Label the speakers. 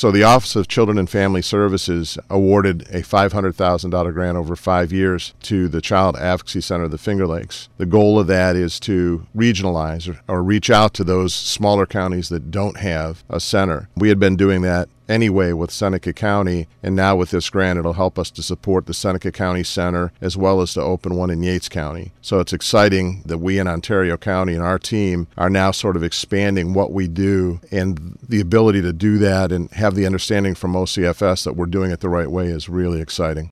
Speaker 1: So the Office of Children and Family Services awarded a $500,000 grant over 5 years to the Child Advocacy Center of the Finger Lakes. The goal of that is to regionalize or reach out to those smaller counties that don't have a center. We had been doing that anyway with Seneca County, and now with this grant it'll help us to support the Seneca County Center as well as to open one in Yates County. So it's exciting that we in Ontario County and our team are now sort of expanding what we do, and the ability to do that and have the understanding from OCFS that we're doing it the right way is really exciting.